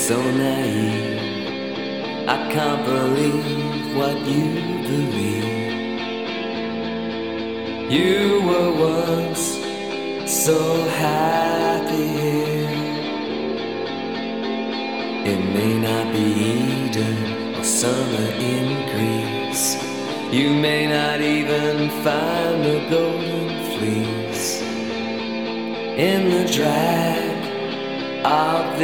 so naive. I can't believe what you believe. You were once so happy here. It may not be Eden or summer in Greece. You may not even find the golden fleece in the drag of